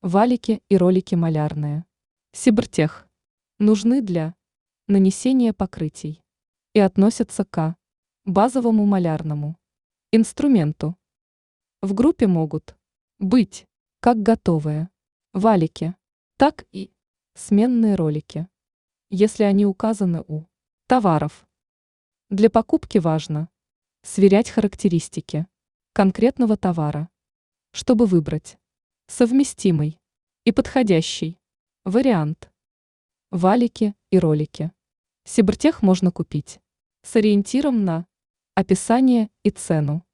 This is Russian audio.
Валики и ролики малярные. Сибртех. Нужны для нанесения покрытий и относятся к базовому малярному инструменту. В группе могут быть как готовые валики, так и сменные ролики, если они указаны у товаров. Для покупки важно сверять характеристики конкретного товара, чтобы выбрать совместимый и подходящий вариант. Валики и ролики. Сибртех можно купить с ориентиром на описание и цену.